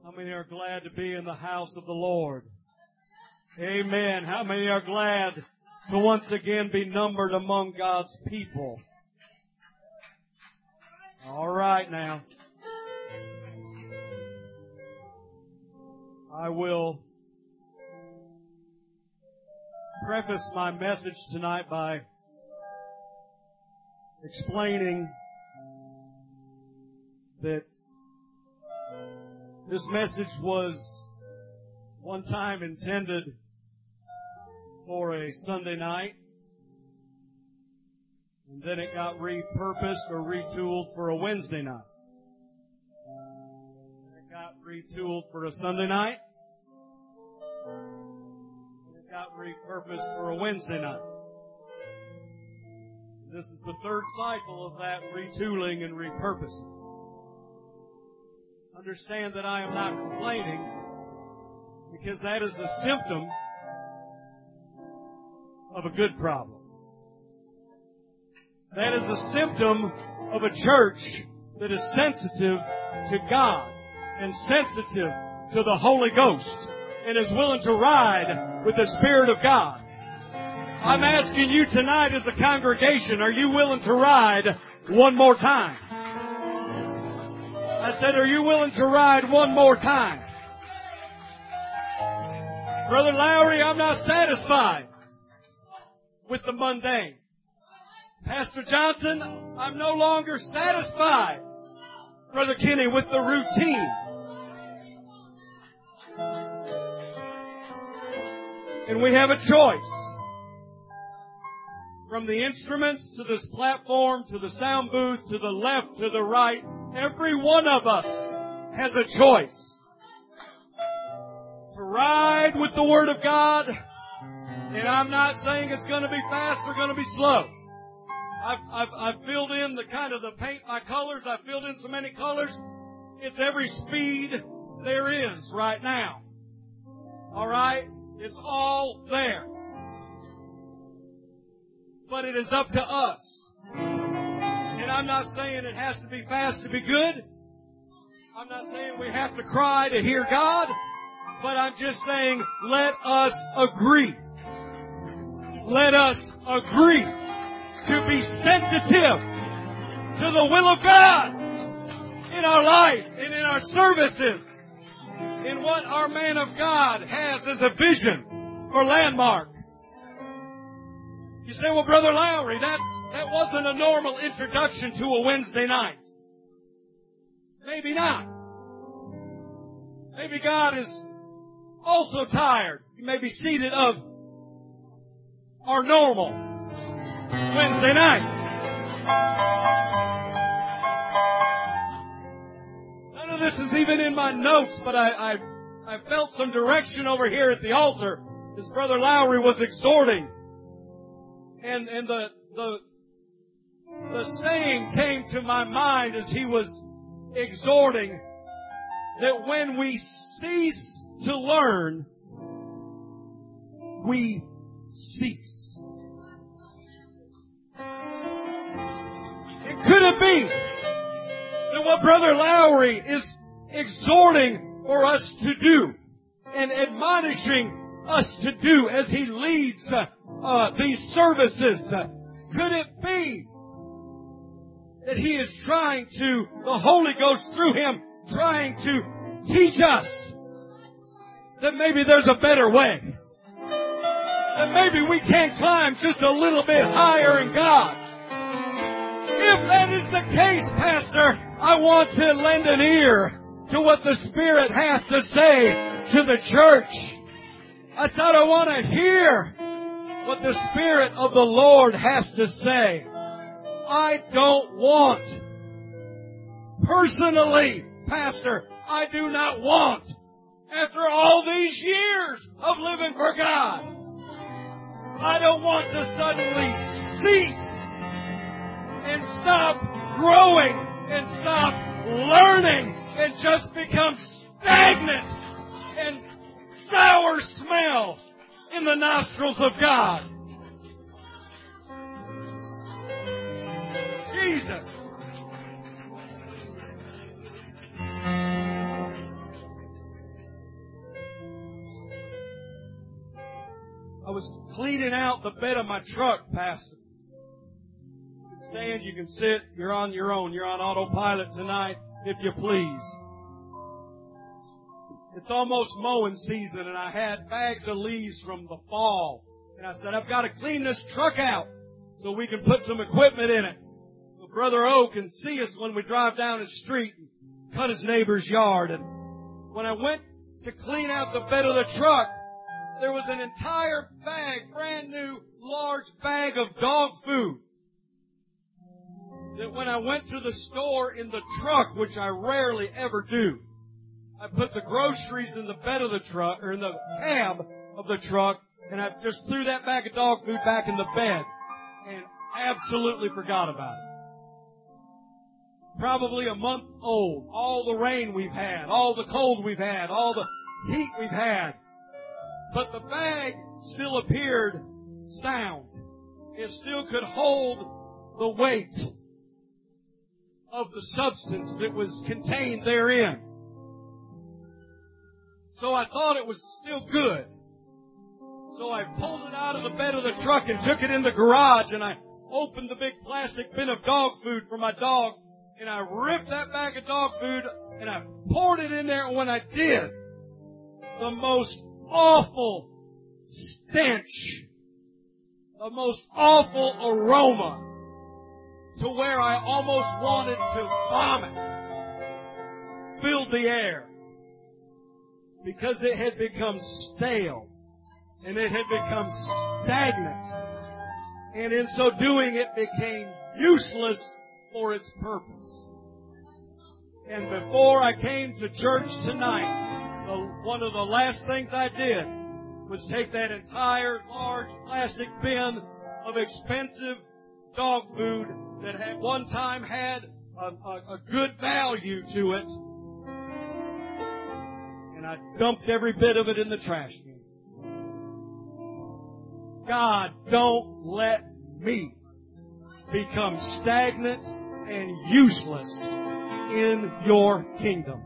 How many are glad to be in the house of the Lord? Amen. How many are glad to once again be numbered among God's people? All right now. I will preface my message tonight by explaining that this message was one time intended for a Sunday night, and then it got repurposed or retooled for a Wednesday night. It got retooled for a Sunday night, and it got repurposed for a Wednesday night. This is the third cycle of that retooling and repurposing. Understand that I am not complaining, because that is a symptom of a good problem. That is a symptom of a church that is sensitive to God and sensitive to the Holy Ghost and is willing to ride with the Spirit of God. I'm asking you tonight as a congregation, are you willing to ride one more time? I said, are you willing to ride one more time? Brother Lowry, I'm not satisfied with the mundane. Pastor Johnson, I'm no longer satisfied, Brother Kenny, with the routine. And we have a choice. From the instruments to this platform, to the sound booth, to the left, to the right, every one of us has a choice to ride with the Word of God. And I'm not saying it's going to be fast or going to be slow. I've filled in the paint by colors. I've filled in so many colors. It's every speed there is right now. All right? It's all there. But it is up to us. And I'm not saying it has to be fast to be good. I'm not saying we have to cry to hear God. But I'm just saying, let us agree. Let us agree to be sensitive to the will of God in our life and in our services, in what our man of God has as a vision for Landmark. You say, well, Brother Lowry, that wasn't a normal introduction to a Wednesday night. Maybe not. Maybe God is also tired. You may be seated of our normal Wednesday nights. None of this is even in my notes, but I felt some direction over here at the altar as Brother Lowry was exhorting. And the saying came to my mind as he was exhorting that when we cease to learn, we cease. Could it be that what Brother Lowry is exhorting for us to do and admonishing us to do as he leads these services, could it be that he is trying to, the Holy Ghost through him, trying to teach us that maybe there's a better way? That maybe we can climb just a little bit higher in God. If that is the case, Pastor, I want to lend an ear to what the Spirit hath to say to the church. I thought I want to hear what the Spirit of the Lord has to say. I don't want, personally, Pastor, I do not want, after all these years of living for God, I don't want to suddenly cease and stop growing and stop learning and just become stagnant and sour smell in the nostrils of God. Jesus. was cleaning out the bed of my truck, Pastor. You can stand, you can sit, you're on your own. You're on autopilot tonight, if you please. It's almost mowing season, and I had bags of leaves from the fall. And I said, I've got to clean this truck out so we can put some equipment in it. So Brother O can see us when we drive down the street and cut his neighbor's yard. And when I went to clean out the bed of the truck, there was an entire bag, brand new, large bag of dog food. That when I went to the store in the truck, which I rarely ever do, I put the groceries in the bed of the truck, or in the cab of the truck, and I just threw that bag of dog food back in the bed and absolutely forgot about it. Probably a month old. All the rain we've had, all the cold we've had, all the heat we've had. But the bag still appeared sound. It still could hold the weight of the substance that was contained therein. So I thought it was still good. So I pulled it out of the bed of the truck and took it in the garage, and I opened the big plastic bin of dog food for my dog, and I ripped that bag of dog food and I poured it in there, and when I did, the most awful stench, the most awful aroma, to where I almost wanted to vomit, filled the air. Because it had become stale. And it had become stagnant. And in so doing, it became useless for its purpose. And before I came to church tonight, one of the last things I did was take that entire large plastic bin of expensive dog food that at one time had a good value to it, and I dumped every bit of it in the trash can. God, don't let me become stagnant and useless in your kingdom.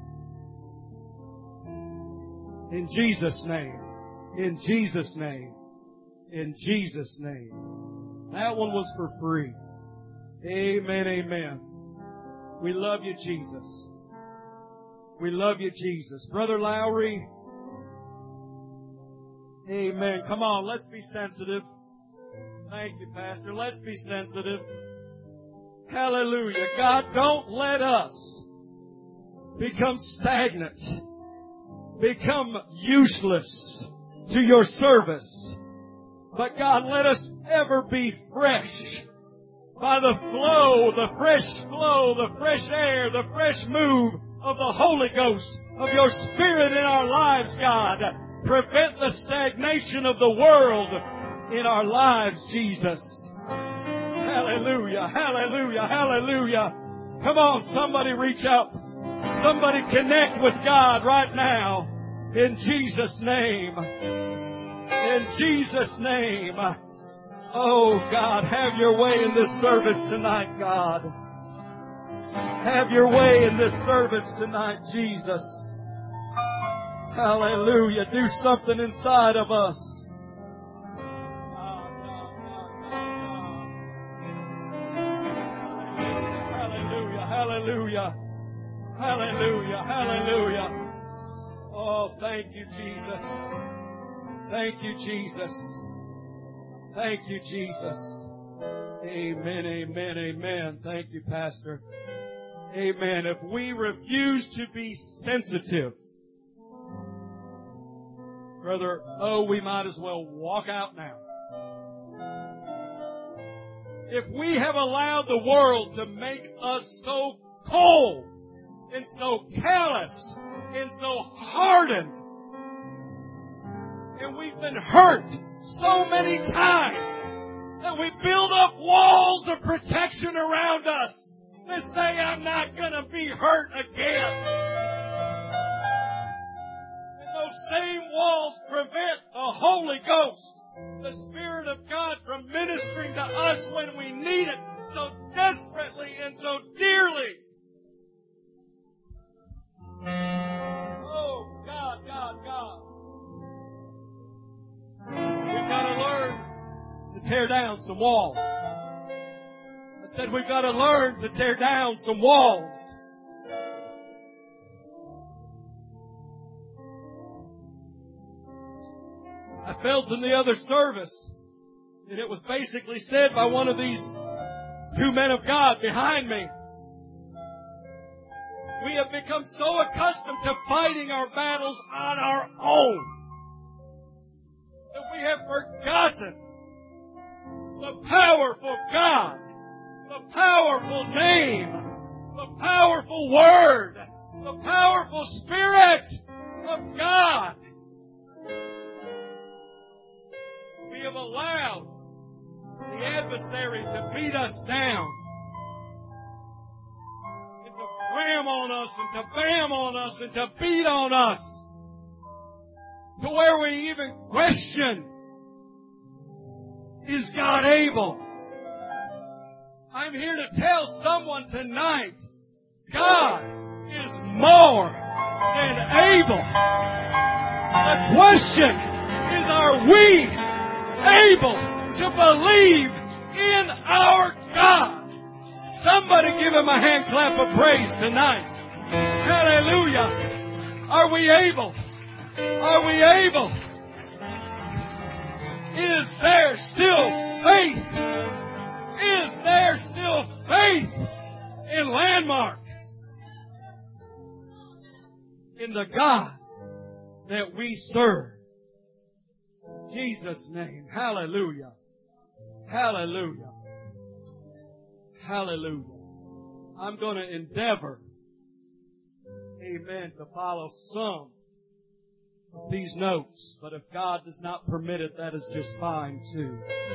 In Jesus' name. In Jesus' name. In Jesus' name. That one was for free. Amen, amen. We love you, Jesus. We love you, Jesus. Brother Lowry. Amen. Come on, let's be sensitive. Thank you, Pastor. Let's be sensitive. Hallelujah. God, don't let us become stagnant, become useless to your service. But God, let us ever be fresh by the flow, the fresh air, the fresh move of the Holy Ghost, of your Spirit in our lives, God. Prevent the stagnation of the world in our lives, Jesus. Hallelujah, hallelujah, hallelujah. Come on, somebody reach out. Somebody connect with God right now. In Jesus' name. In Jesus' name. Oh, God, have your way in this service tonight, God. Have your way in this service tonight, Jesus. Hallelujah. Do something inside of us. Hallelujah. Hallelujah. Hallelujah. Hallelujah. Oh, thank you, Jesus. Thank you, Jesus. Thank you, Jesus. Amen, amen, amen. Thank you, Pastor. Amen. If we refuse to be sensitive, Brother, we might as well walk out now. If we have allowed the world to make us so cold and so calloused and so hardened, and we've been hurt so many times that we build up walls of protection around us that say, I'm not going to be hurt again. Same walls prevent the Holy Ghost, the Spirit of God, from ministering to us when we need it so desperately and so dearly. Oh, God, God, God. We've got to learn tear down some walls. I said we've got to learn to tear down some walls. I felt in the other service, and it was basically said by one of these two men of God behind me. We have become so accustomed to fighting our battles on our own that we have forgotten the powerful God, the powerful name, the powerful Word, the powerful Spirit of God. We have allowed the adversary to beat us down and to cram on us and to bam on us and to beat on us to where we even question, is God able? I'm here to tell someone tonight, God is more than able. The question is, are we able to believe in our God? Somebody give Him a hand clap of praise tonight. Hallelujah. Are we able? Are we able? Is there still faith? Is there still faith in Landmark? In the God that we serve. In Jesus' name. Hallelujah. Hallelujah. Hallelujah. I'm going to endeavor, amen, to follow some of these notes. But if God does not permit it, that is just fine too.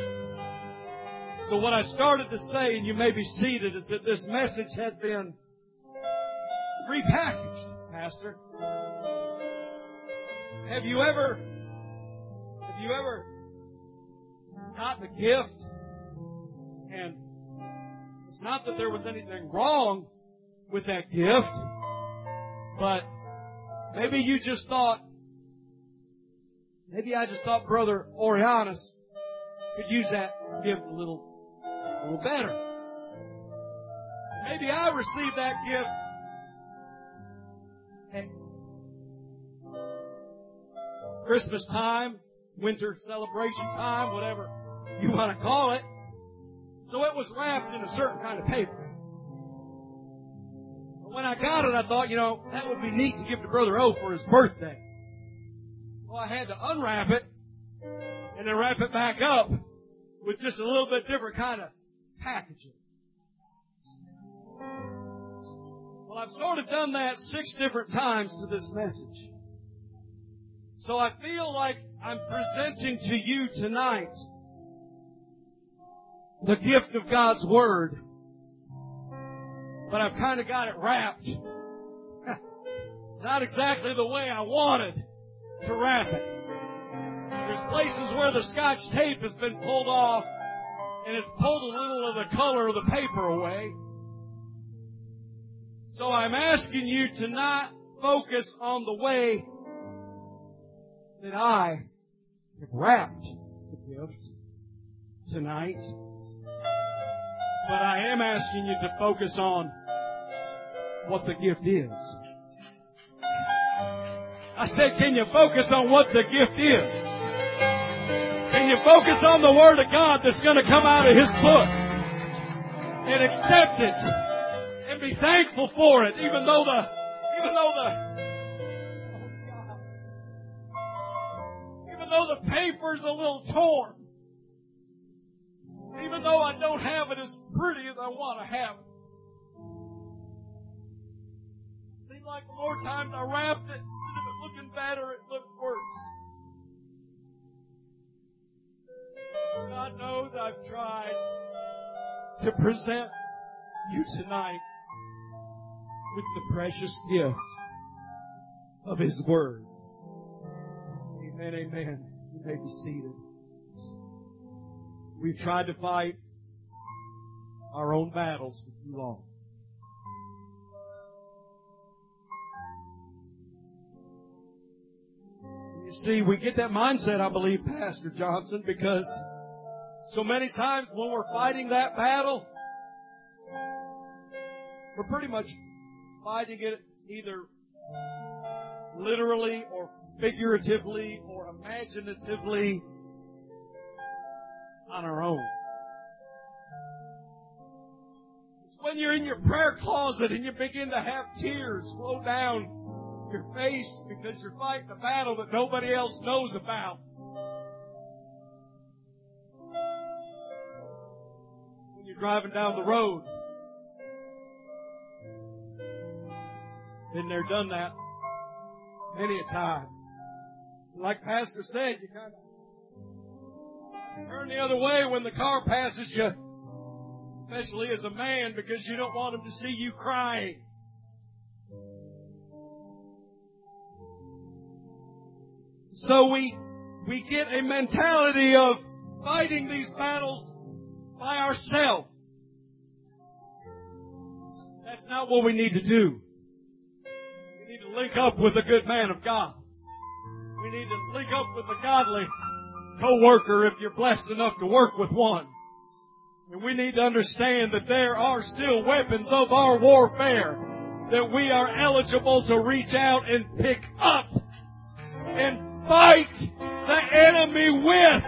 So what I started to say, and you may be seated, is that this message had been repackaged, Pastor. Have you ever gotten a gift? And it's not that there was anything wrong with that gift, but maybe you just thought, maybe I just thought Brother Orianis could use that gift a little better. Maybe I received that gift at Christmas time, winter celebration time, whatever you want to call it. So it was wrapped in a certain kind of paper. But when I got it, I thought, that would be neat to give to Brother O for his birthday. Well, I had to unwrap it and then wrap it back up with just a little bit different kind of packaging. Well, I've sort of done that 6 different times to this message. So I feel like I'm presenting to you tonight the gift of God's Word. But I've kind of got it wrapped. Not exactly the way I wanted to wrap it. There's places where the Scotch tape has been pulled off and it's pulled a little of the color of the paper away. So I'm asking you to not focus on the way that I have wrapped the gift tonight. But I am asking you to focus on what the gift is. I said, can you focus on what the gift is? Can you focus on the Word of God that's going to come out of His book? And accept it. And be thankful for it, even though the paper's a little torn. Even though I don't have it as pretty as I want to have it. It seemed like the more times I wrapped it, instead of it looking better, it looked worse. God knows I've tried to present you tonight with the precious gift of His Word. Amen, amen. You may be seated. We've tried to fight our own battles for too long. You see, we get that mindset, I believe, Pastor Johnson, because So many times when we're fighting that battle, we're pretty much fighting it either literally or figuratively or imaginatively on our own. It's when you're in your prayer closet and you begin to have tears flow down your face because you're fighting a battle that nobody else knows about. When you're driving down the road, been there, done that many a time. Like Pastor said, you kind of turn the other way when the car passes you, especially as a man, because you don't want him to see you crying. So we get a mentality of fighting these battles by ourselves. That's not what we need to do. We need to link up with a good man of God. We need to link up with a godly co-worker if you're blessed enough to work with one. And we need to understand that there are still weapons of our warfare that we are eligible to reach out and pick up and fight the enemy with.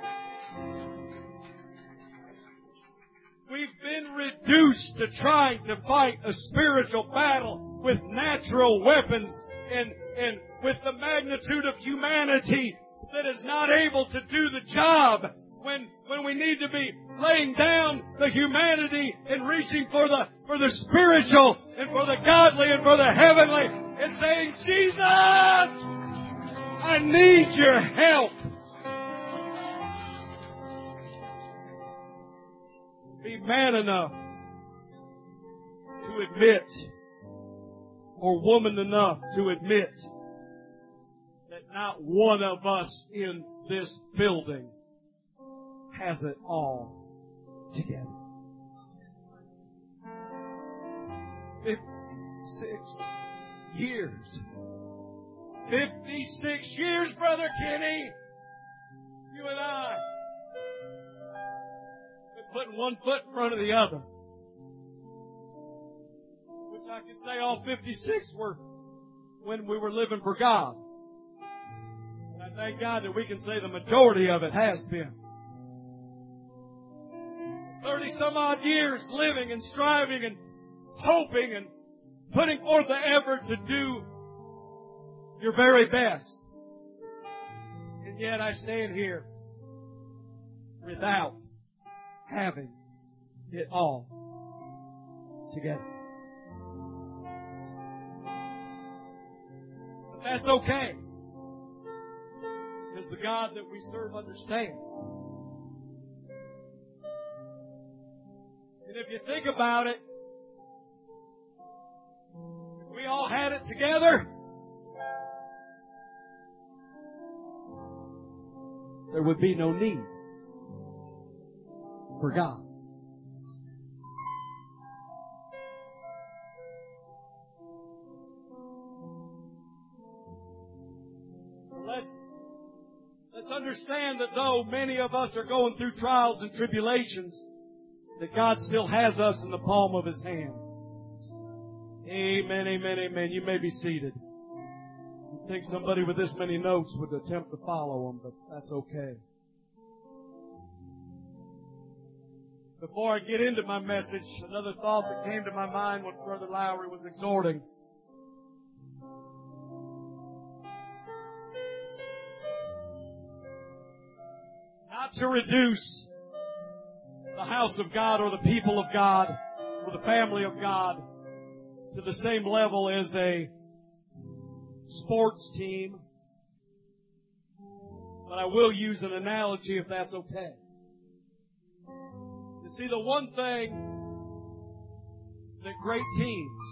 We've been reduced to trying to fight a spiritual battle with natural weapons and with the magnitude of humanity that is not able to do the job when we need to be laying down the humanity and reaching for the spiritual and for the godly and for the heavenly and saying, Jesus, I need your help. Be man enough to admit, or woman enough to admit, that not one of us in this building has it all together. 56 years. 56 years, Brother Kenny. You and I. Been putting one foot in front of the other. Which I could say all 56 were when we were living for God. And I thank God that we can say the majority of it has been. 30 some odd years living and striving and hoping and putting forth the effort to do your very best. And yet I stand here without having it all together. But that's okay. Because the God that we serve understands. And if you think about it, if we all had it together, there would be no need for God. Let's understand that though many of us are going through trials and tribulations, that God still has us in the palm of His hand. Amen, amen, amen. You may be seated. I think somebody with this many notes would attempt to follow them, but that's okay. Before I get into my message, another thought that came to my mind when Brother Lowry was exhorting. Not to reduce the house of God or the people of God or the family of God to the same level as a sports team. But I will use an analogy if that's okay. You see, the one thing that great teams,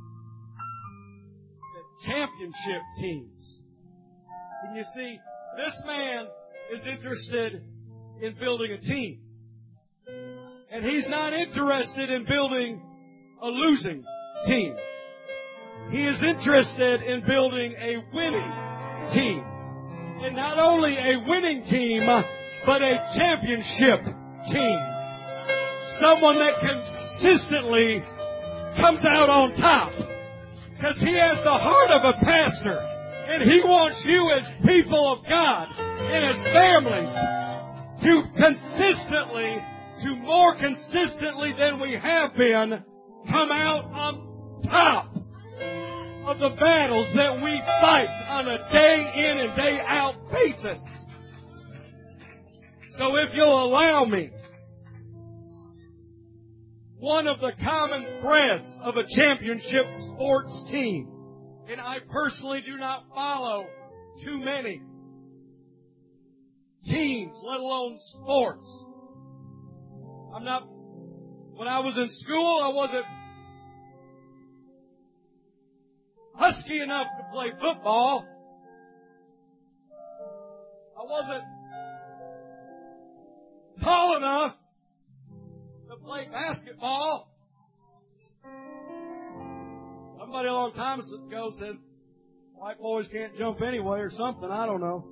that championship teams, and you see, this man is interested in building a team. And he's not interested in building a losing team. He is interested in building a winning team. And not only a winning team, but a championship team. Someone that consistently comes out on top. Because he has the heart of a pastor. And he wants you as people of God and as families to more consistently than we have been, come out on top of the battles that we fight on a day in and day out basis. So if you'll allow me, one of the common threads of a championship sports team, and I personally do not follow too many teams, let alone sports. When I was in school, I wasn't husky enough to play football. I wasn't tall enough to play basketball. Somebody a long time ago said, white boys can't jump anyway or something. I don't know.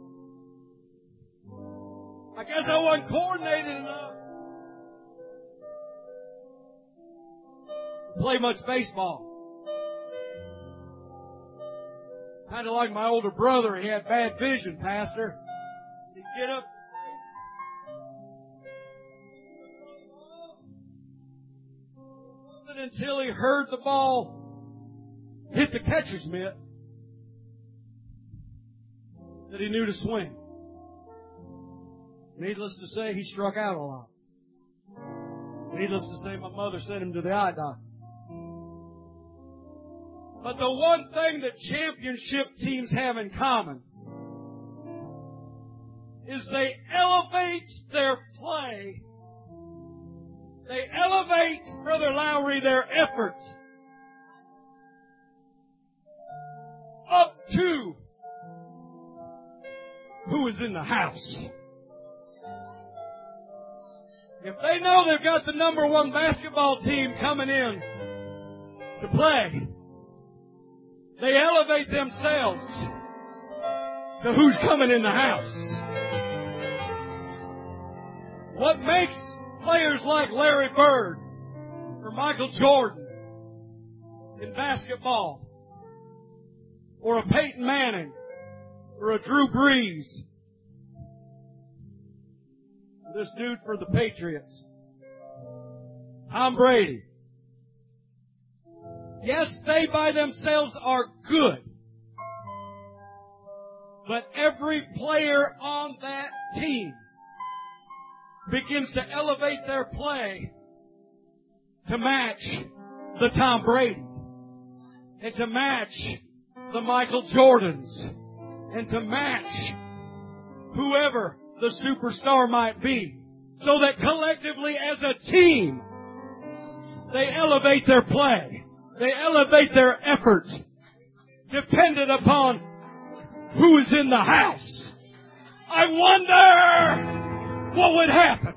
I guess I wasn't coordinated enough to play much baseball. Kind of like my older brother. He had bad vision, Pastor. He'd get up. Until he heard the ball hit the catcher's mitt that he knew to swing. Needless to say, he struck out a lot. Needless to say, my mother sent him to the eye doctor. But the one thing that championship teams have in common is they elevate their play. They elevate, Brother Lowry, their effort up to who is in the house. If they know they've got the number one basketball team coming in to play, they elevate themselves to who's coming in the house. What makes players like Larry Bird or Michael Jordan in basketball, or a Peyton Manning, or a Drew Brees, this dude for the Patriots, Tom Brady. Yes, they by themselves are good, but every player on that team begins to elevate their play to match the Tom Brady, and to match the Michael Jordans, and to match whoever the superstar might be, so that collectively as a team, they elevate their play. They elevate their efforts, dependent upon who is in the house. I wonder what would happen.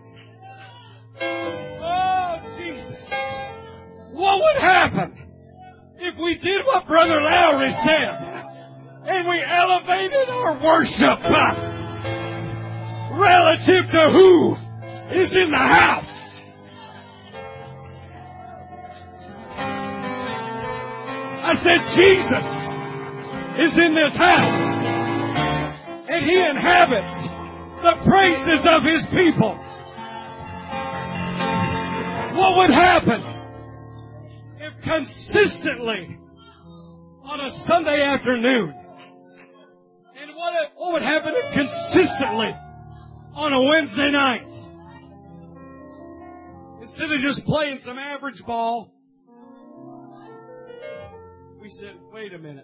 Oh, Jesus. What would happen if we did what Brother Lowry said, and we elevated our worship relative to who is in the house? I said, Jesus is in this house, and He inhabits the praises of His people. What would happen if consistently on a Sunday afternoon, and what would happen if consistently on a Wednesday night, instead of just playing some average ball, we said, wait a minute.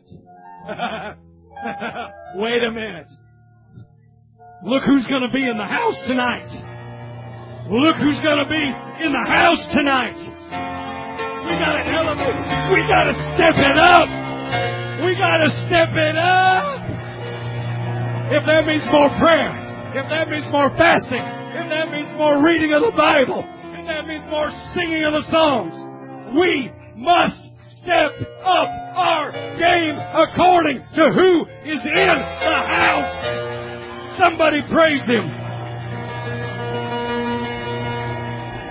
Wait a minute. Look who's going to be in the house tonight. Look who's going to be in the house tonight. We got to elevate. We got to step it up. We got to step it up. If that means more prayer, if that means more fasting, if that means more reading of the Bible, if that means more singing of the songs, we must step up our game according to who is in the house. Somebody praise Him.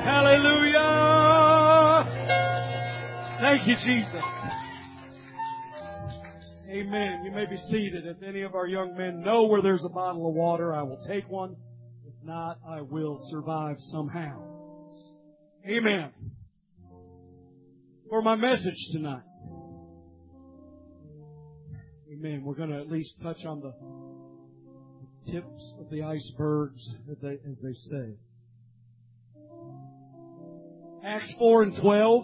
Hallelujah. Thank you, Jesus. Amen. You may be seated. If any of our young men know where there's a bottle of water, I will take one. If not, I will survive somehow. Amen. For my message tonight. Amen. We're going to at least touch on the tips of the icebergs, as they say. Acts 4 and 12.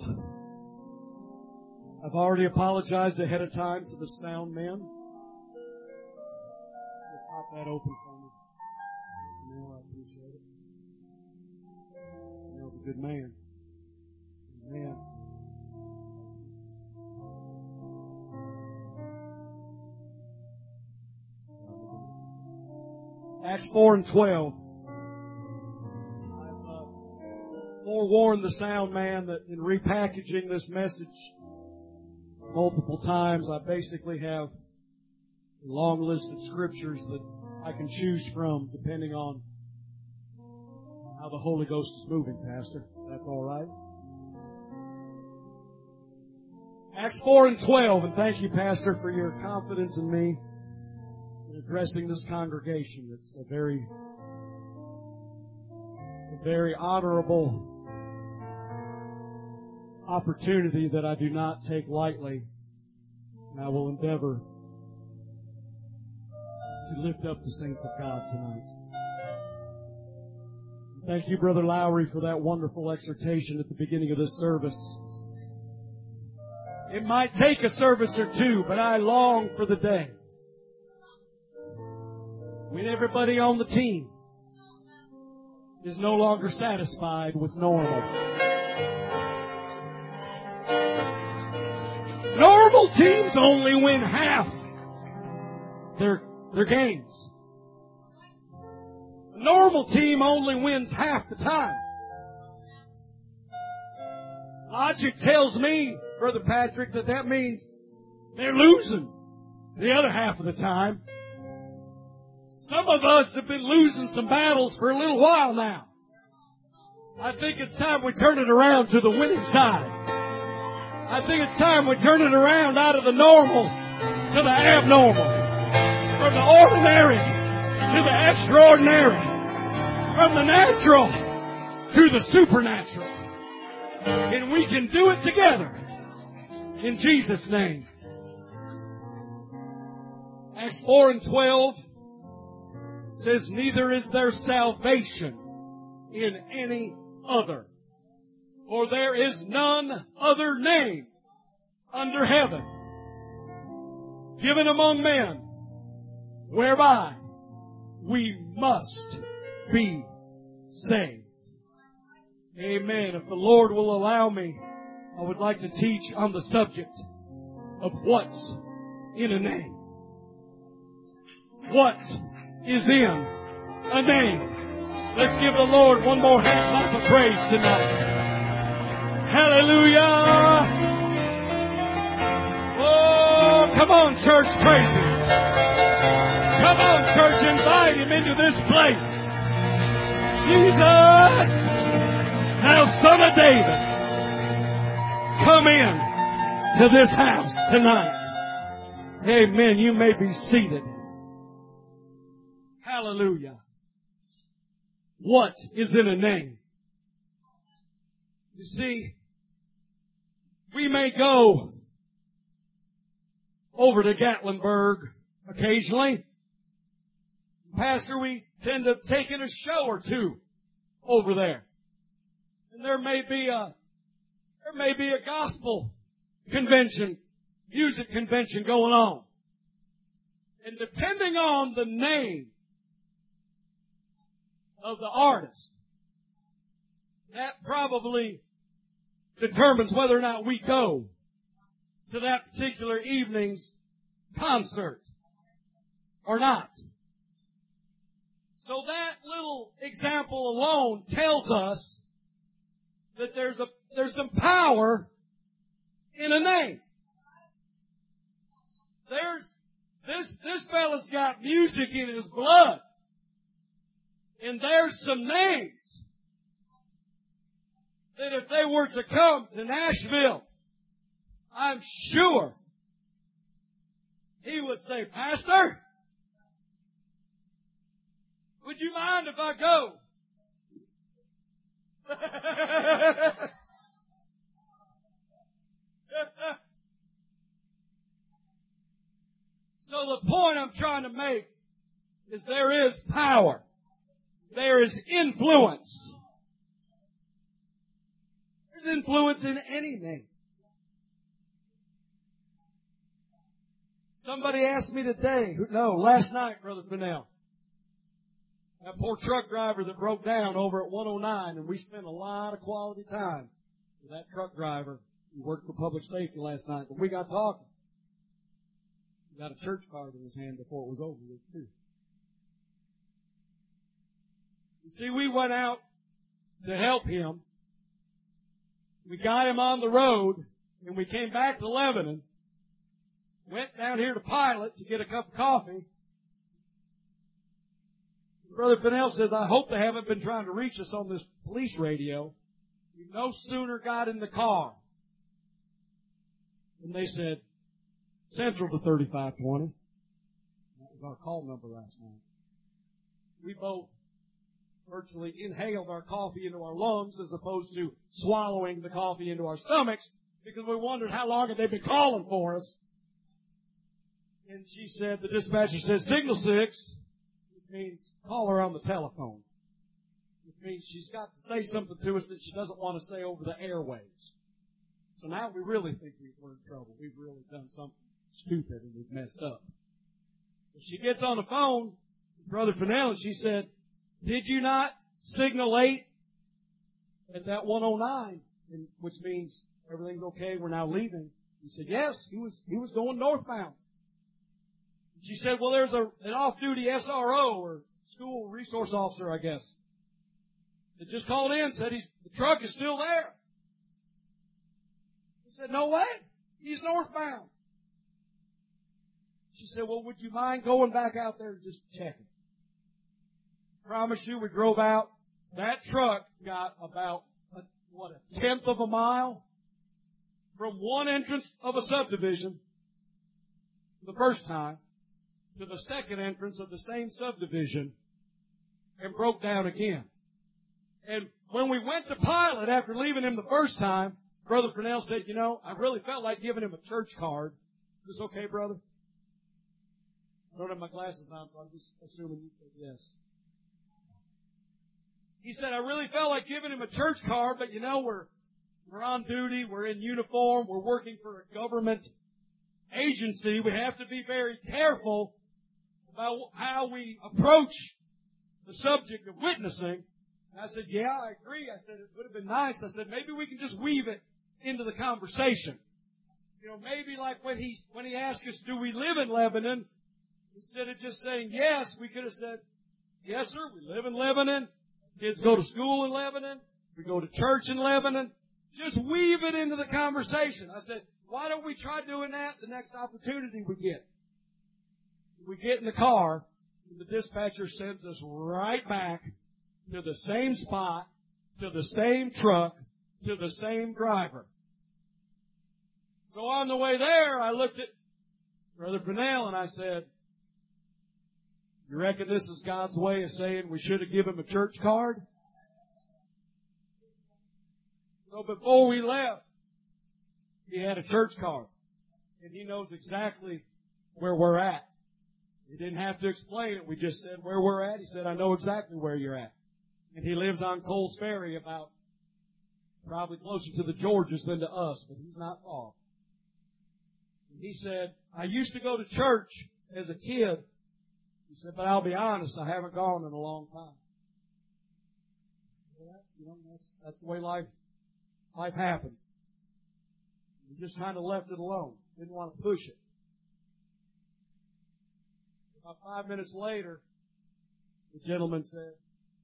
I've already apologized ahead of time to the sound man. Pop that open for me. I appreciate it. Neil's a good man. Amen. Acts 4 and 12. I've forewarned the sound man that in repackaging this message multiple times, I basically have a long list of scriptures that I can choose from depending on how the Holy Ghost is moving, Pastor. That's all right. Acts 4 and 12, and thank you, Pastor, for your confidence in me in addressing this congregation. It's a very honorable opportunity that I do not take lightly, and I will endeavor to lift up the saints of God tonight. Thank you, Brother Lowry, for that wonderful exhortation at the beginning of this service. It might take a service or two, but I long for the day when everybody on the team is no longer satisfied with normal. Normal teams only win half their games. A normal team only wins half the time. Logic tells me, Brother Patrick, that means they're losing the other half of the time. Some of us have been losing some battles for a little while now. I think it's time we turn it around to the winning side. I think it's time we turn it around out of the normal to the abnormal. From the ordinary to the extraordinary. From the natural to the supernatural. And we can do it together. In Jesus' name. Acts 4 and 12 says, neither is there salvation in any other. For there is none other name under heaven given among men whereby we must be saved. Amen. If the Lord will allow me, I would like to teach on the subject of what's in a name. What is in a name? Let's give the Lord one more hand clap of praise tonight. Hallelujah! Oh, come on, church, praise Him. Come on, church, invite Him into this place. Jesus, thou Son of David, come in to this house tonight. Amen. You may be seated. Hallelujah. What is in a name? You see, we may go over to Gatlinburg occasionally. Pastor, we tend to take in a show or two over there. And there may be a gospel convention, music convention going on. And depending on the name of the artist, that probably determines whether or not we go to that particular evening's concert or not. So that little example alone tells us that there's some power in a name. This fella's got music in his blood. And there's some names that if they were to come to Nashville, I'm sure he would say, Pastor, would you mind if I go? So the point I'm trying to make is there is power. There is influence. There's influence in any name. Somebody asked me today, last night, Brother Fennell, that poor truck driver that broke down over at 109, and we spent a lot of quality time with that truck driver who worked for public safety last night. But we got talking. He got a church card in his hand before it was over with, too. You see, we went out to help him. We got him on the road, and we came back to Lebanon, went down here to Pilot to get a cup of coffee. Brother Fennell says, I hope they haven't been trying to reach us on this police radio. We no sooner got in the car than they said, Central to 3520. That was our call number last night. We both virtually inhaled our coffee into our lungs as opposed to swallowing the coffee into our stomachs because we wondered how long had they been calling for us. And she said, the dispatcher said, Signal 6, which means call her on the telephone. Which means she's got to say something to us that she doesn't want to say over the airwaves. So now we really think we're in trouble. We've really done something stupid and we've messed up. But she gets on the phone with Brother Fennell and she said, did you not signal 8 at that 109? And, which means everything's okay, we're now leaving. He said, yes, he was going northbound. She said, well, there's an off-duty SRO or school resource officer, I guess, that just called in and said the truck is still there. He said, no way. He's northbound. She said, well, would you mind going back out there and just checking? I promise you, we drove out. That truck got about, a tenth of a mile from one entrance of a subdivision the first time to the second entrance of the same subdivision and broke down again. And when we went to Pilot after leaving him the first time, Brother Fennell said, I really felt like giving him a church card. Is this okay, brother? I don't have my glasses on, so I'm just assuming you said yes. He said, I really felt like giving him a church card, but we're on duty, we're in uniform, we're working for a government agency. We have to be very careful about how we approach the subject of witnessing. And I said, yeah, I agree. I said, it would have been nice. I said, maybe we can just weave it into the conversation. Maybe like when he asked us, do we live in Lebanon? Instead of just saying yes, we could have said, yes, sir, we live in Lebanon. Kids go to school in Lebanon. We go to church in Lebanon. Just weave it into the conversation. I said, why don't we try doing that the next opportunity we get? We get in the car, and the dispatcher sends us right back to the same spot, to the same truck, to the same driver. So on the way there, I looked at Brother Fennell and I said, you reckon this is God's way of saying we should have given him a church card? So before we left, he had a church card. And he knows exactly where we're at. He didn't have to explain it. We just said where we're at. He said, I know exactly where you're at. And he lives on Coles Ferry, about probably closer to the Georges than to us, but he's not far. And he said, I used to go to church as a kid. He said, but I'll be honest, I haven't gone in a long time. Well, that's the way life happens. We just kind of left it alone. Didn't want to push it. About 5 minutes later, the gentleman said,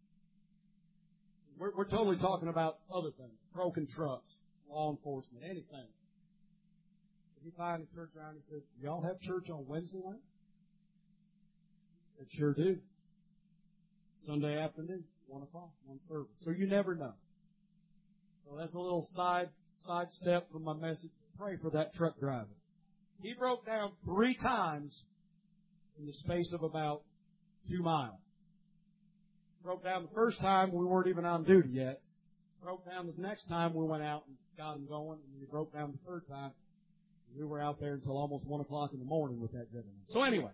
we're totally talking about other things, broken trucks, law enforcement, anything. He finally turned around and said, do y'all have church on Wednesday nights? They sure do. Sunday afternoon, 1 o'clock, one service. So you never know. So that's a little side step from my message. Pray for that truck driver. He broke down 3 times in the space of about 2 miles. Broke down the first time, we weren't even on duty yet. Broke down the next time, we went out and got him going, and he broke down the third time. We were out there until almost 1 o'clock in the morning with that gentleman. So anyway,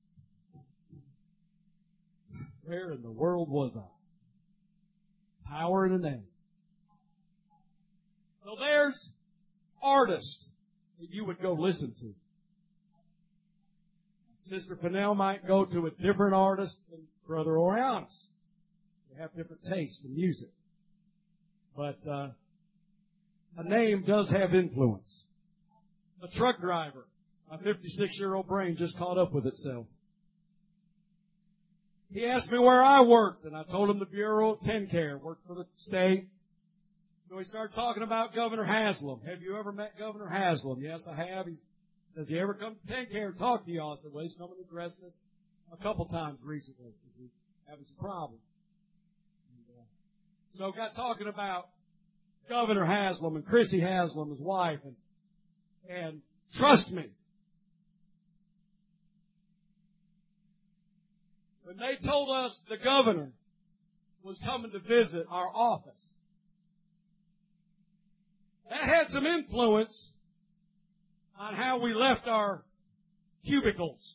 where in the world was I? Power in the name. So there's artists that you would go listen to. Sister Fennell might go to a different artist than Brother Orianus. They have different tastes in music. But a name does have influence. A truck driver. My 56-year-old brain just caught up with itself. He asked me where I worked, and I told him the Bureau of TennCare, worked for the state. So he started talking about Governor Haslam. Have you ever met Governor Haslam? Yes, I have. Does he ever come to TennCare and talk to y'all? I said, well, he's coming to address us a couple times recently. We're having some problems. So got talking about Governor Haslam and Chrissy Haslam, his wife, and trust me, when they told us the governor was coming to visit our office, that had some influence on how we left our cubicles.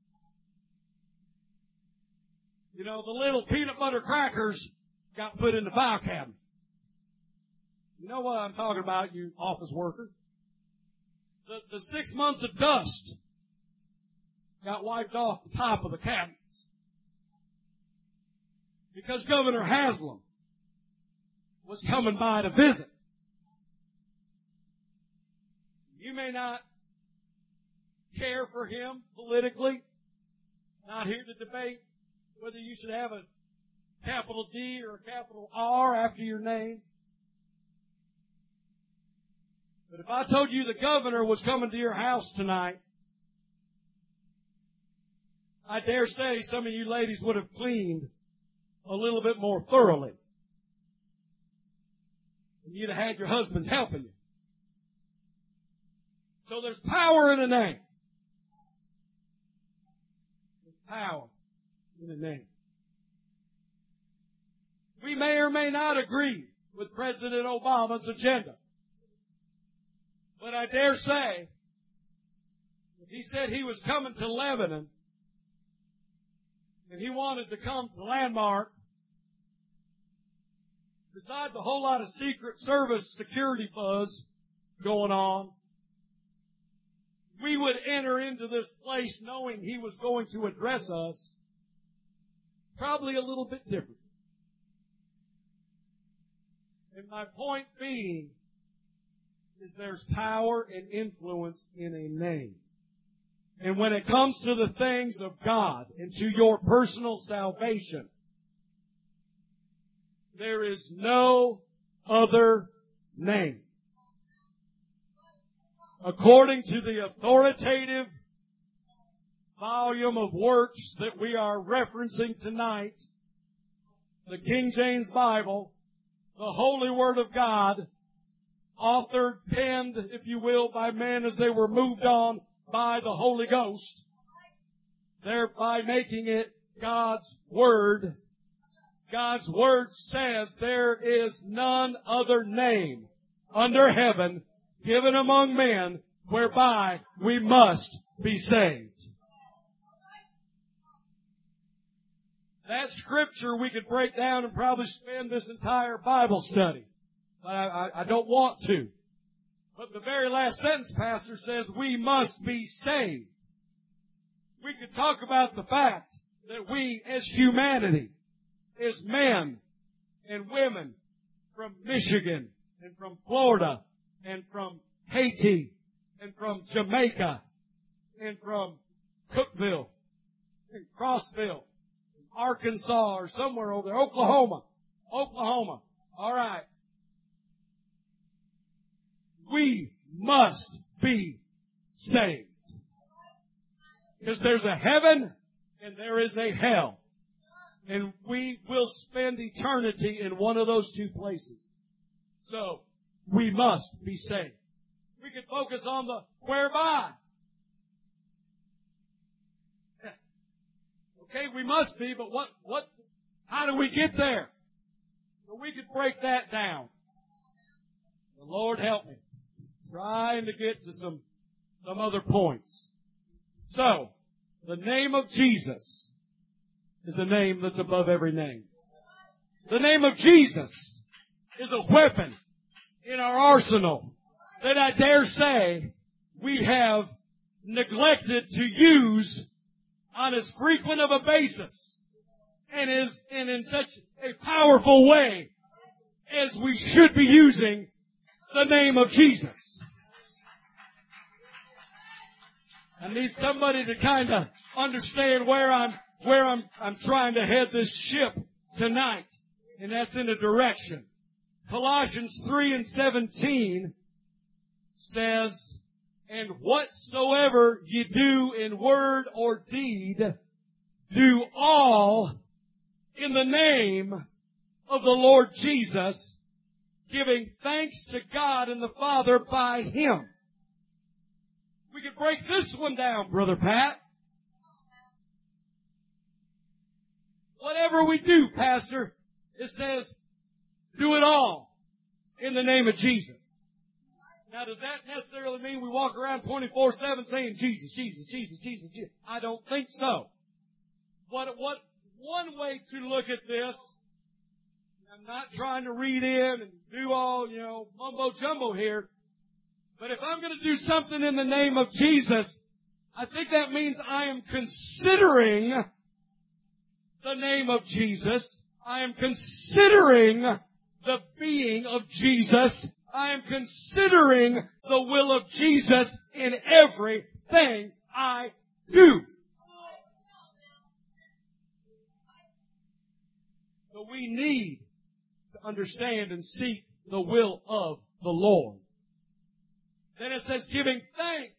You know, the little peanut butter crackers got put in the file cabinet. You know what I'm talking about, you office workers? The 6 months of dust got wiped off the top of the cabinets. Because Governor Haslam was coming by to visit. You may not care for him politically. Not here to debate whether you should have a capital D or a capital R after your name. But if I told you the governor was coming to your house tonight, I dare say some of you ladies would have cleaned a little bit more thoroughly. And you'd have had your husbands helping you. So there's power in the name. There's power in the name. We may or may not agree with President Obama's agenda. But I dare say, if he said he was coming to Lebanon, and he wanted to come to Landmark, besides a whole lot of Secret Service security buzz going on, we would enter into this place knowing he was going to address us probably a little bit different. And my point being is there's power and influence in a name. And when it comes to the things of God and to your personal salvation, there is no other name. According to the authoritative volume of works that we are referencing tonight, the King James Bible, the Holy Word of God, authored, penned, if you will, by men as they were moved on by the Holy Ghost, thereby making it God's Word. God's Word says there is none other name under heaven given among men whereby we must be saved. That scripture we could break down and probably spend this entire Bible study. But I don't want to. But the very last sentence, Pastor, says we must be saved. We could talk about the fact that we as humanity, as men and women from Michigan and from Florida and from Haiti and from Jamaica and from Cookville and Crossville, Arkansas or somewhere over there, Oklahoma. All right. We must be saved. Because there's a heaven and there is a hell. And we will spend eternity in one of those two places. So, we must be saved. We can focus on the whereby. Okay, we must be, but how do we get there? So we could break that down. The Lord help me. Trying to get to some other points. So, the name of Jesus is a name that's above every name. The name of Jesus is a weapon in our arsenal that I dare say we have neglected to use on as frequent of a basis and in such a powerful way as we should be using the name of Jesus. I need somebody to kind of understand where I'm trying to head this ship tonight, and that's in a direction. Colossians 3:17 says, "And whatsoever ye do in word or deed, do all in the name of the Lord Jesus, giving thanks to God and the Father by Him." We could break this one down, Brother Pat. Whatever we do, Pastor, it says, do it all in the name of Jesus. Now, does that necessarily mean we walk around 24/7 saying, Jesus, Jesus, Jesus, Jesus, Jesus? I don't think so. What one way to look at this, I'm not trying to read in and do all, mumbo jumbo here, but if I'm going to do something in the name of Jesus, I think that means I am considering the name of Jesus. I am considering the being of Jesus. I am considering the will of Jesus in everything I do. So we need to understand and seek the will of the Lord. Then it says, giving thanks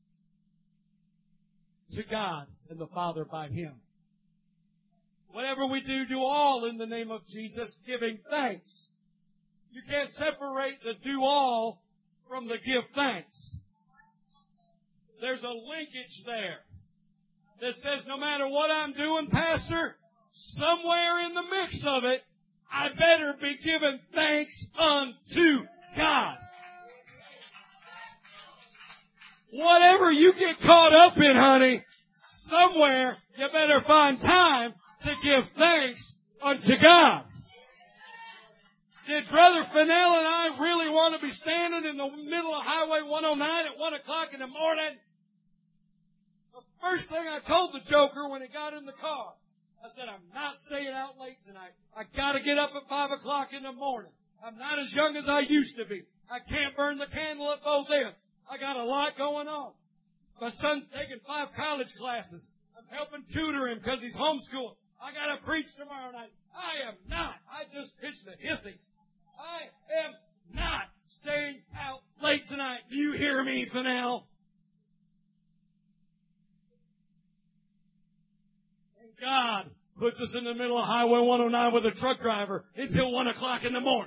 to God and the Father by Him. Whatever we do, do all in the name of Jesus, giving thanks. You can't separate the do all from the give thanks. There's a linkage there that says no matter what I'm doing, Pastor, somewhere in the mix of it, I better be giving thanks unto God. Whatever you get caught up in, honey, somewhere you better find time to give thanks unto God. Did Brother Fennell and I really want to be standing in the middle of Highway 109 at 1 o'clock in the morning? The first thing I told the joker when he got in the car, I said, I'm not staying out late tonight. I got to get up at 5 o'clock in the morning. I'm not as young as I used to be. I can't burn the candle at both ends. I got a lot going on. My son's taking 5 college classes. I'm helping tutor him because he's homeschooled. I got to preach tomorrow night. I am not. I just pitched a hissy. I am not staying out late tonight. Do you hear me, Fennell? And God puts us in the middle of Highway 109 with a truck driver until 1 o'clock in the morning.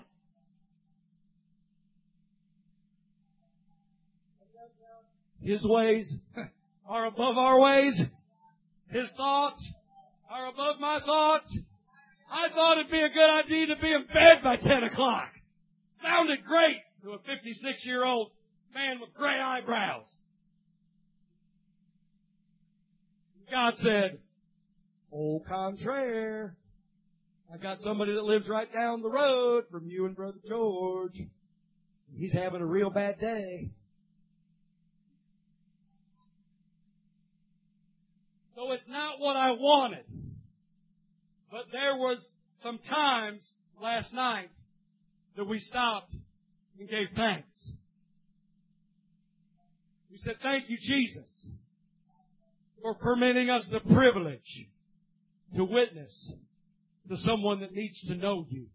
His ways are above our ways. His thoughts are above my thoughts. I thought it'd be a good idea to be in bed by 10 o'clock. Sounded great to a 56-year-old man with gray eyebrows. God said, au contraire. I got somebody that lives right down the road from you and Brother George. He's having a real bad day. So it's not what I wanted. But there was some times last night that we stopped and gave thanks. We said, thank you, Jesus, for permitting us the privilege to witness to someone that needs to know you.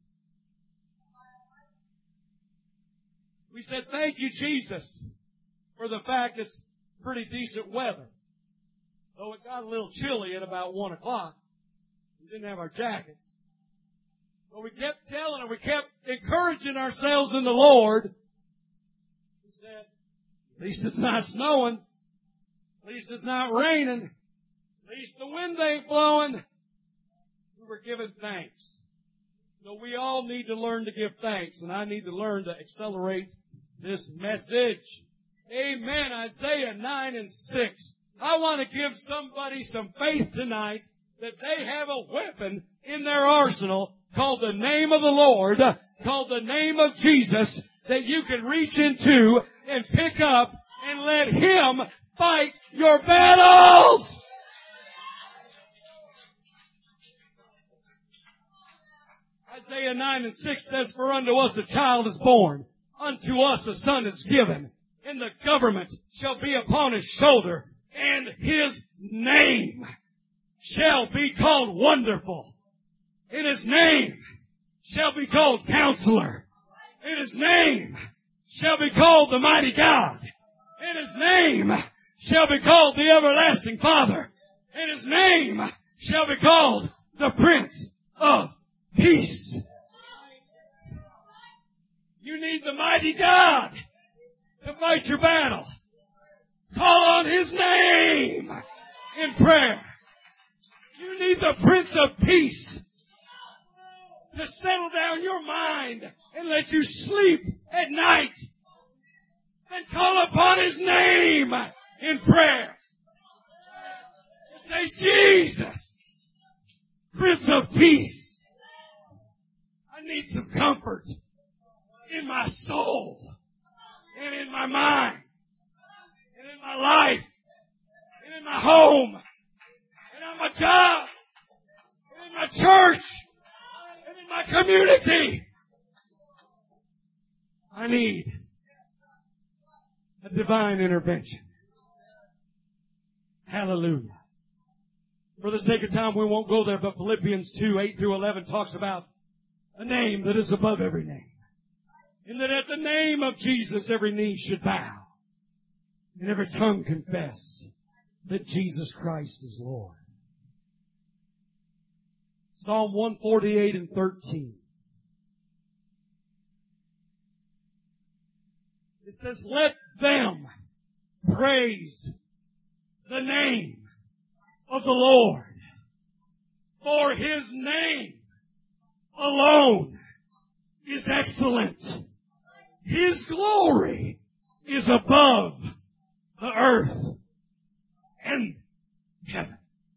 We said, thank you, Jesus, for the fact it's pretty decent weather. Though it got a little chilly at about 1 o'clock. We didn't have our jackets. But we kept telling her, we kept encouraging ourselves in the Lord. We said, at least it's not snowing. At least it's not raining. At least the wind ain't blowing. We were giving thanks. So we all need to learn to give thanks, and I need to learn to accelerate this message. Amen. Isaiah 9 and 6. I want to give somebody some faith tonight that they have a weapon in their arsenal called the name of the Lord, called the name of Jesus, that you can reach into and pick up and let Him fight your battles. Isaiah 9 and 6 says, For unto us a child is born, unto us a son is given, and the government shall be upon His shoulder, and His name shall be called Wonderful. And His name shall be called Counselor. And His name shall be called the Mighty God. And His name shall be called the Everlasting Father. And His name shall be called the Prince of Peace. You need the Mighty God to fight your battle. Call on His name in prayer. You need the Prince of Peace to settle down your mind and let you sleep at night. Then call upon His name in prayer. And say, Jesus, Prince of Peace, I need some comfort in my soul and in my mind and in my life and in my home and on my job and in my church and in my community. I need a divine intervention. Hallelujah. For the sake of time, we won't go there, but Philippians 2, 8 through 11 talks about a name that is above every name. And that at the name of Jesus, every knee should bow and every tongue confess that Jesus Christ is Lord. Psalm 148 and 13. It says, Let them praise the name of the Lord, for His name alone is excellent. His glory is above the earth and heaven.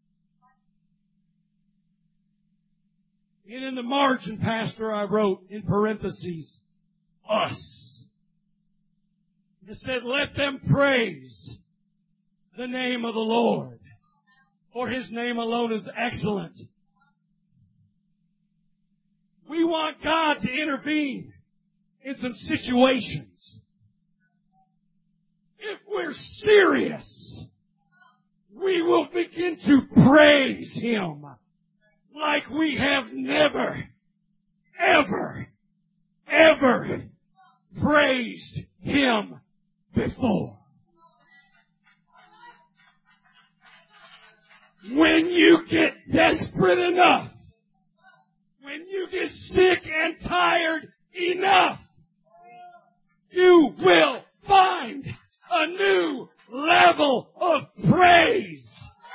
And in the margin, Pastor, I wrote in parentheses, us. It said, Let them praise the name of the Lord, for His name alone is excellent. We want God to intervene in some situations. If we're serious, we will begin to praise Him like we have never, ever, ever praised Him before. When you get desperate enough, when you get sick and tired enough, you will find a new level of praise.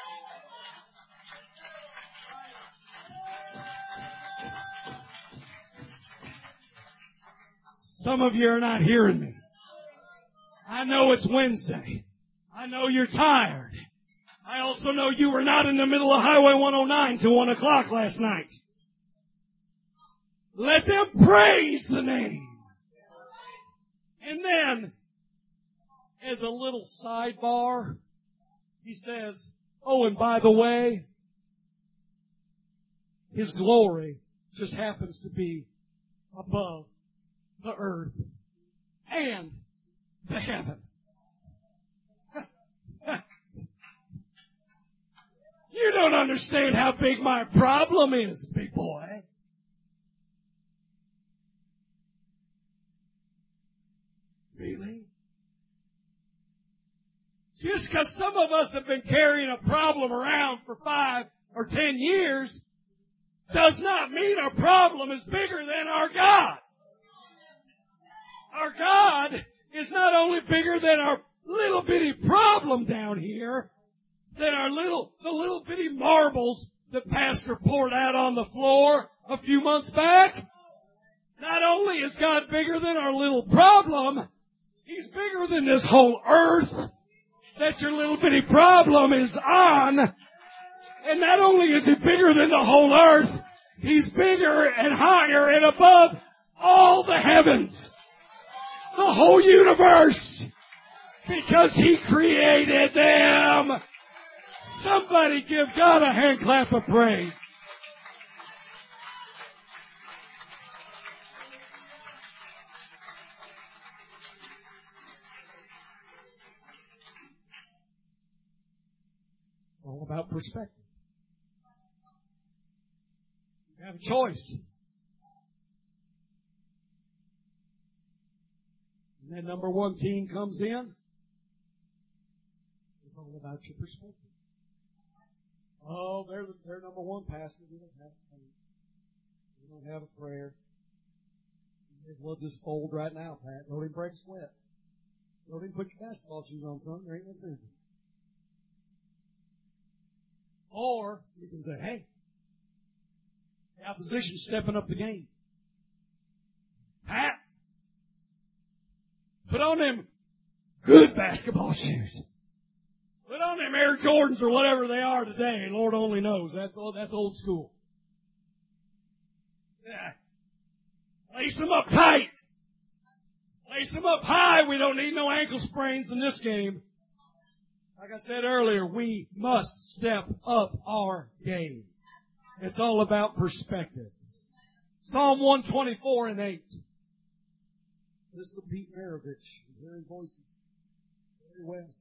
Some of you are not hearing me. I know it's Wednesday. I know you're tired. I also know you were not in the middle of Highway 109 till 1 o'clock last night. Let them praise the name. And then, as a little sidebar, he says, oh, and by the way, His glory just happens to be above the earth and the heaven. You don't understand how big my problem is, big boy. Really? Just because some of us have been carrying a problem around for 5 or 10 years does not mean our problem is bigger than our God. Our God is not only bigger than our little bitty problem down here, than the little bitty marbles that Pastor poured out on the floor a few months back. Not only is God bigger than our little problem, He's bigger than this whole earth that your little bitty problem is on. And not only is He bigger than the whole earth, He's bigger and higher and above all the heavens, the whole universe, because He created them. Somebody give God a hand clap of praise. It's all about perspective. You have a choice. And then number one team comes in. It's all about your perspective. Oh, they're number one, Pastor. We don't have a prayer. We don't have a prayer. You may as well just fold right now, Pat. Don't even break a sweat. Don't even put your basketball shoes on, son. There ain't no sense. Or you can say, hey, the opposition's stepping up the game. Pat, put on them good basketball shoes. Put on them Air Jordans or whatever they are today. Lord only knows. That's old school. Yeah. Lace them up tight. Lace them up high. We don't need no ankle sprains in this game. Like I said earlier, we must step up our game. It's all about perspective. Psalm 124 and 8. Mr. Pete Maravich, hearing voices. Very West.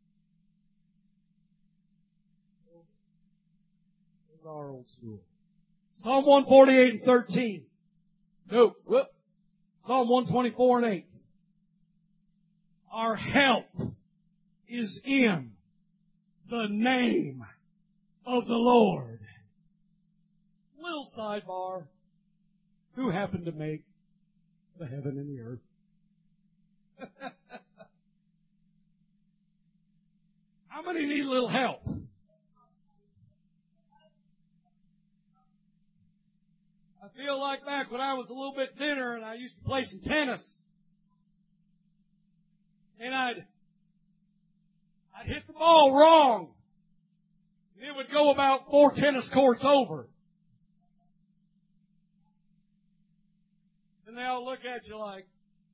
Our old school. Psalm 148 and 13. No, whoop. Psalm 124 and 8. Our help is in the name of the Lord. Little sidebar. Who happened to make the heaven and the earth? How many need a little help? I feel like back when I was a little bit thinner and I used to play some tennis. And I'd hit the ball wrong. And it would go about 4 tennis courts over. And they all look at you like,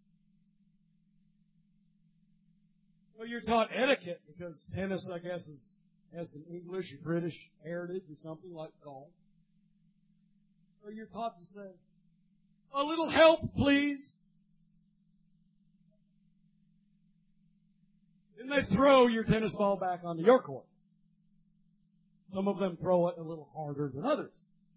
well, you're taught etiquette because tennis, I guess, has some English or British heritage or something like golf. So you're taught to say, a little help, please. Then they throw your tennis ball back onto your court. Some of them throw it a little harder than others.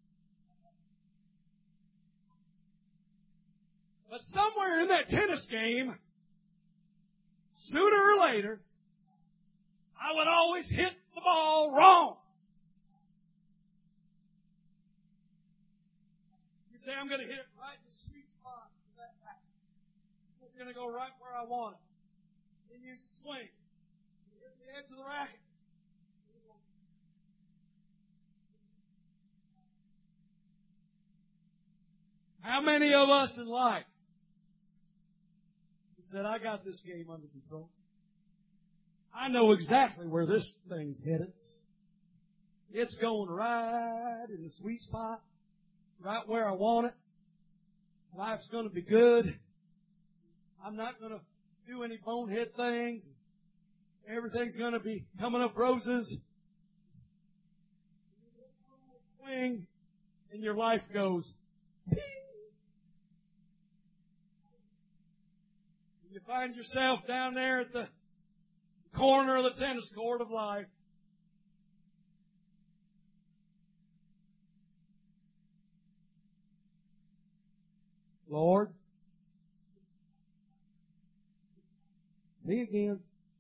But somewhere in that tennis game, sooner or later, I would always hit the ball wrong. You say, I'm going to hit it right in the sweet spot. It's going to go right where I want it. Then you swing. You hit the edge of the racket. How many of us in life said, I got this game under control? I know exactly where this thing's headed. It's going right in the sweet spot, right where I want it. Life's going to be good. I'm not going to do any bonehead things. Everything's going to be coming up roses. Swing, and your life goes, ping. You find yourself down there at the corner of the tennis court of life. Lord, me again.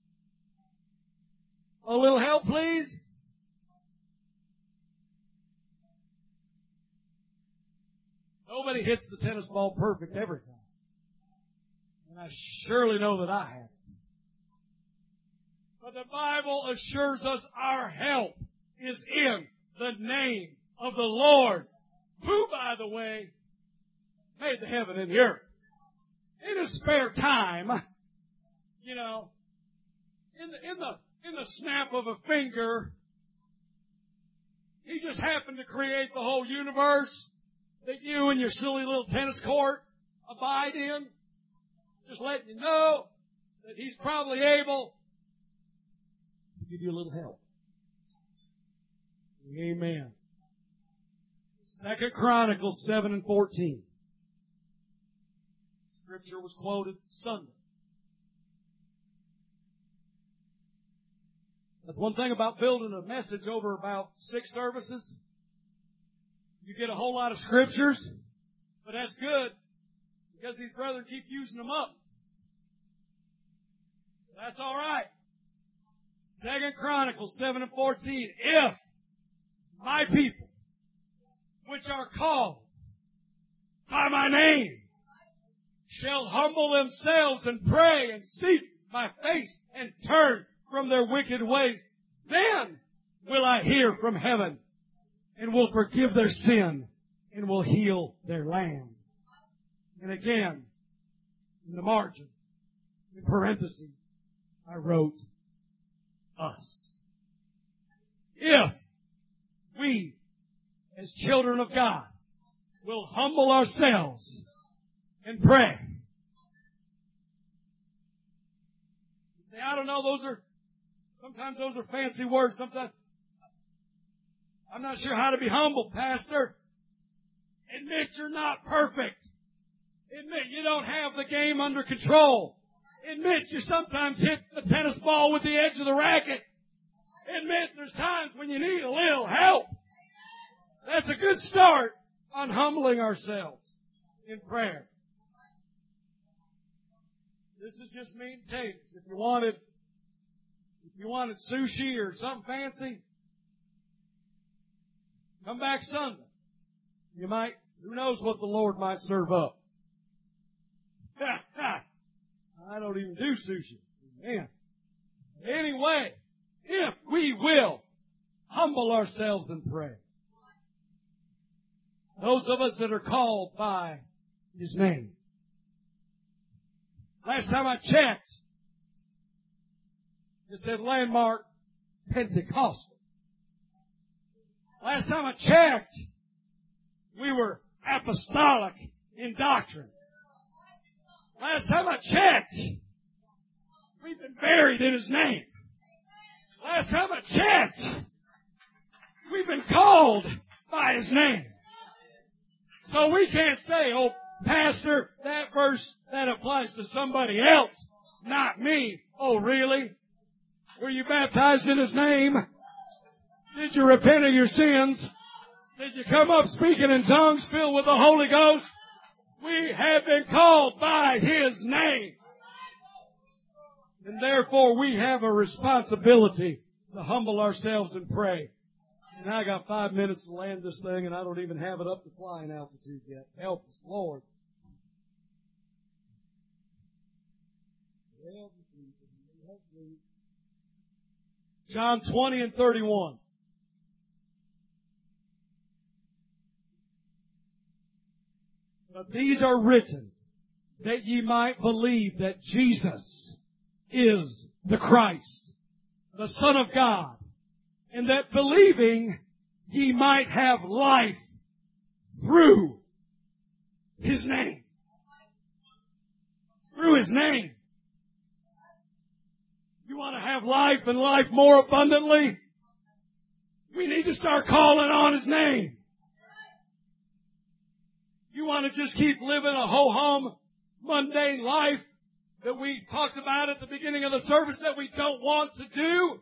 A little help, please. Nobody hits the tennis ball perfect every time. And I surely know that I have. But the Bible assures us our help is in the name of the Lord, who, by the way, made the heaven and the earth. In his spare time, you know, in the snap of a finger, he just happened to create the whole universe that you and your silly little tennis court abide in. Just letting you know that he's probably able to give you a little help. Amen. 2 Chronicles 7:14. Scripture was quoted Sunday. That's one thing about building a message over about 6 services. You get a whole lot of scriptures, but that's good because these brethren keep using them up. That's all right. 2 Chronicles 7:14. If my people, which are called by my name, shall humble themselves and pray and seek my face and turn from their wicked ways, then will I hear from heaven and will forgive their sin and will heal their land. And again, in the margin, in parentheses, I wrote us. If we, as children of God, will humble ourselves and pray. You say, I don't know, sometimes those are fancy words. Sometimes I'm not sure how to be humble, Pastor. Admit you're not perfect. Admit you don't have the game under control. Admit you sometimes hit the tennis ball with the edge of the racket. Admit there's times when you need a little help. That's a good start on humbling ourselves in prayer. This is just meat and potatoes. If you wanted sushi or something fancy, come back Sunday. Who knows what the Lord might serve up. I don't even do sushi. Man. Anyway, if we will humble ourselves and pray, those of us that are called by His name. Last time I checked, it said Landmark Pentecostal. Last time I checked, we were apostolic in doctrine. Last time I checked, we've been buried in His name. Last time I checked, we've been called by His name. So we can't say, oh, Pastor, that verse, that applies to somebody else, not me. Oh, really? Were you baptized in His name? Did you repent of your sins? Did you come up speaking in tongues filled with the Holy Ghost? We have been called by His name. And therefore we have a responsibility to humble ourselves and pray. And I got 5 minutes to land this thing, and I don't even have it up to flying altitude yet. Help us, Lord. John 20:31. But these are written that ye might believe that Jesus is the Christ, the Son of God, and that believing ye might have life through His name. Through His name. You want to have life and life more abundantly? We need to start calling on His name. You want to just keep living a ho-hum, mundane life that we talked about at the beginning of the service that we don't want to do?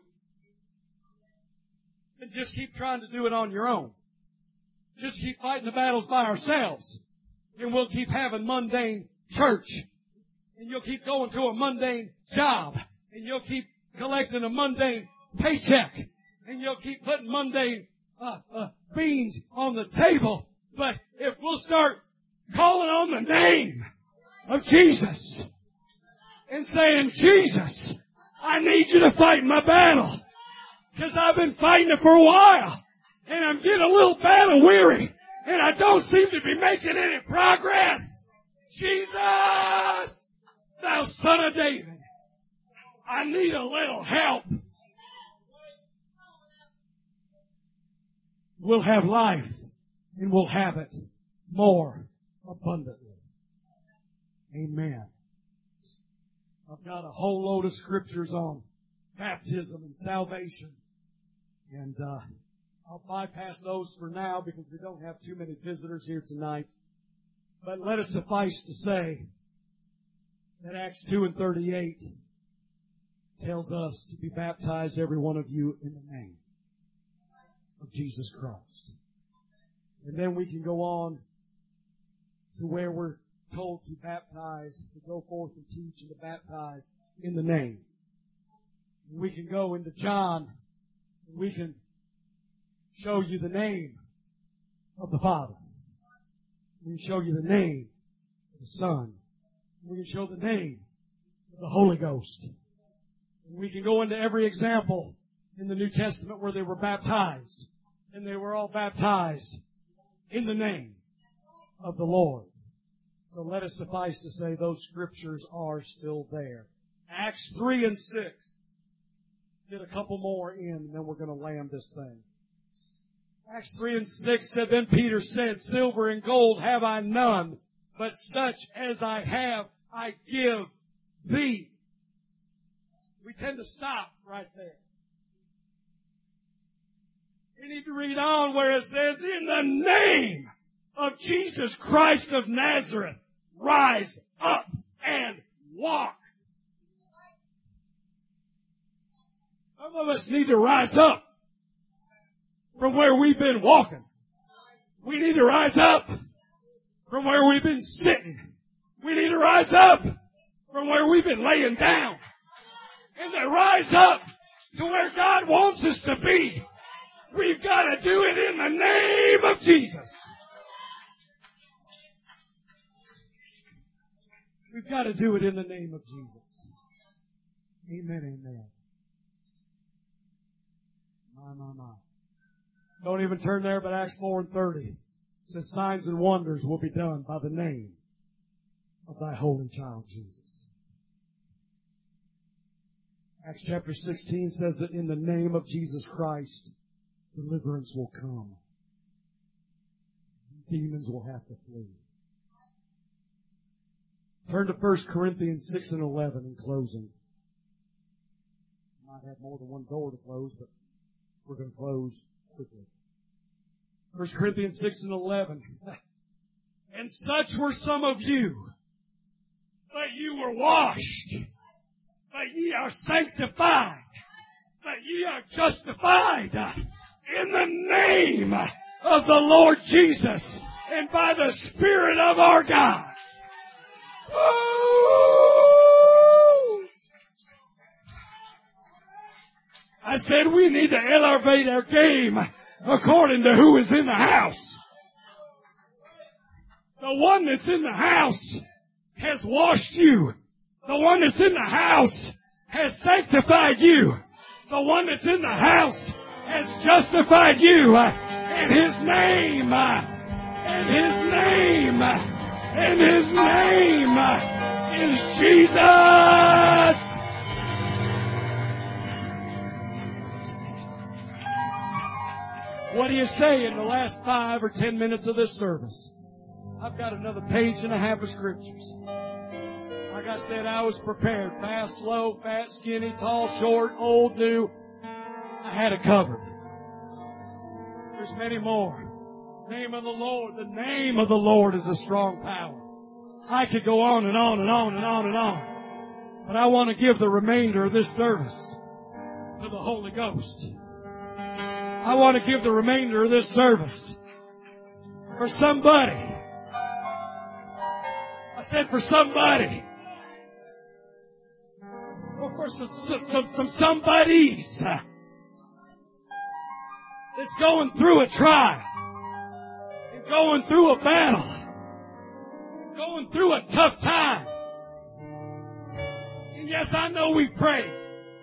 And just keep trying to do it on your own. Just keep fighting the battles by ourselves. And we'll keep having mundane church. And you'll keep going to a mundane job. And you'll keep collecting a mundane paycheck. And you'll keep putting mundane beans on the table. But if we'll start calling on the name of Jesus and saying, Jesus, I need you to fight my battle, because I've been fighting it for a while and I'm getting a little battle weary and I don't seem to be making any progress. Jesus, thou Son of David, I need a little help. We'll have life, and we'll have it more abundantly. Amen. I've got a whole load of scriptures on baptism and salvation, and I'll bypass those for now because we don't have too many visitors here tonight. But let it suffice to say that Acts 2:38 tells us to be baptized, every one of you, in the name of Jesus Christ. And then we can go on to where we're told to baptize, to go forth and teach and to baptize in the name. We can go into John, and we can show you the name of the Father. We can show you the name of the Son. We can show the name of the Holy Ghost. And we can go into every example in the New Testament where they were baptized. And they were all baptized in the name of the Lord. So let us suffice to say those scriptures are still there. Acts 3 and 6. Get a couple more in, and then we're going to land this thing. Acts 3 and 6 said, Then Peter said, Silver and gold have I none, but such as I have I give thee. We tend to stop right there. We need to read on where it says, In the name of Jesus Christ of Nazareth, rise up and walk. Some of us need to rise up from where we've been walking. We need to rise up from where we've been sitting. We need to rise up from where we've been laying down. And to rise up to where God wants us to be. We've got to do it in the name of Jesus. We've got to do it in the name of Jesus. Amen, amen. My. Don't even turn there, but Acts 4:30 says, Signs and wonders will be done by the name of thy holy child, Jesus. Acts chapter 16 says that in the name of Jesus Christ, deliverance will come. Demons will have to flee. Turn to 1 Corinthians 6 and 11 in closing. Might have more than one door to close, but we're going to close quickly. 1 Corinthians 6 and 11. And such were some of you, but you were washed, but ye are sanctified, but ye are justified in the name of the Lord Jesus and by the Spirit of our God. Woo! I said we need to elevate our game according to who is in the house. The one that's in the house has washed you. The one that's in the house has sanctified you. The one that's in the house has justified you. And His name, and His name, and His name is Jesus. What do you say in the last 5 or 10 minutes of this service? I've got another page and a half of scriptures. Like I said, I was prepared. Fast, slow, fat, skinny, tall, short, old, new. I had it covered. There's many more. Name of the Lord. The name of the Lord is a strong tower. I could go on and on and on and on and on. But I want to give the remainder of this service to the Holy Ghost. I want to give the remainder of this service for somebody. I said for somebody. Or for some somebodies that's going through a trial and going through a battle going through a tough time. And yes, I know we prayed.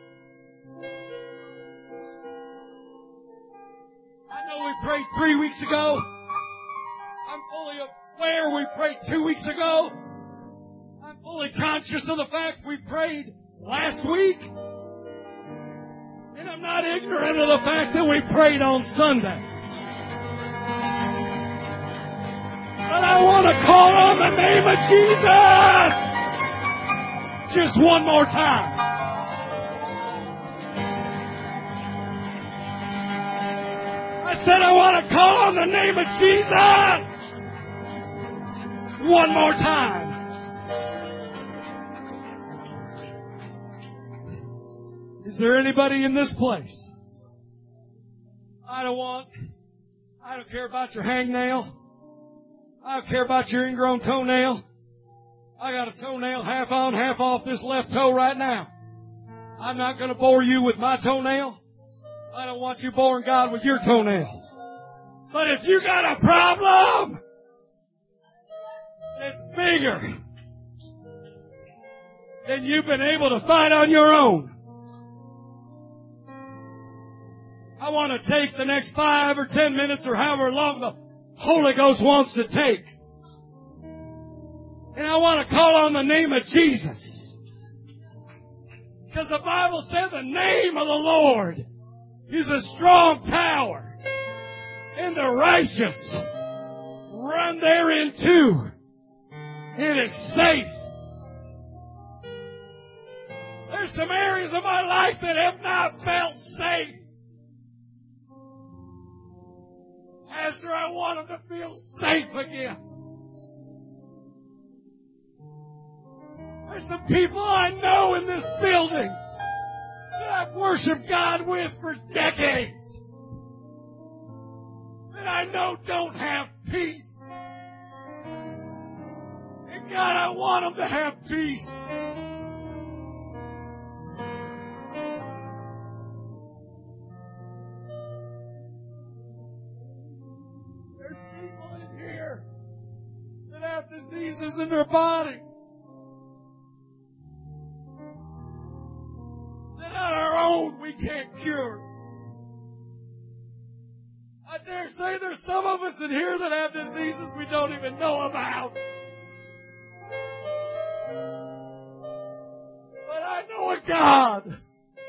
I know we prayed 3 weeks ago. I'm fully aware we prayed 2 weeks ago. I'm fully conscious of the fact we prayed last week. And I'm not ignorant of the fact that we prayed on Sunday. But I want to call on the name of Jesus just one more time. I said I want to call on the name of Jesus one more time. Is there anybody in this place? I don't care about your hangnail. I don't care about your ingrown toenail. I got a toenail half on, half off this left toe right now. I'm not going to bore you with my toenail. I don't want you boring God with your toenail. But if you got a problem that's bigger than you've been able to fight on your own, I want to take the next 5 or 10 minutes or however long the Holy Ghost wants to take. And I want to call on the name of Jesus. Because the Bible said the name of the Lord is a strong tower. And the righteous run therein too. And it's safe. There's some areas of my life that have not felt safe. Pastor, I want them to feel safe again. There's some people I know in this building that I've worshiped God with for decades that I know don't have peace. And God, I want them to have peace. Diseases in their body that on our own we can't cure. I dare say there's some of us in here that have diseases we don't even know about. But I know a God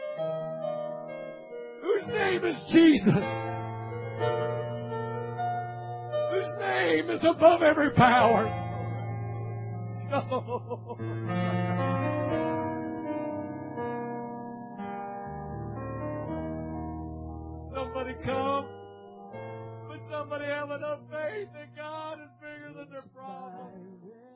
whose name is Jesus, whose name is above every power. Somebody come, but somebody have enough faith that God is bigger than their problem.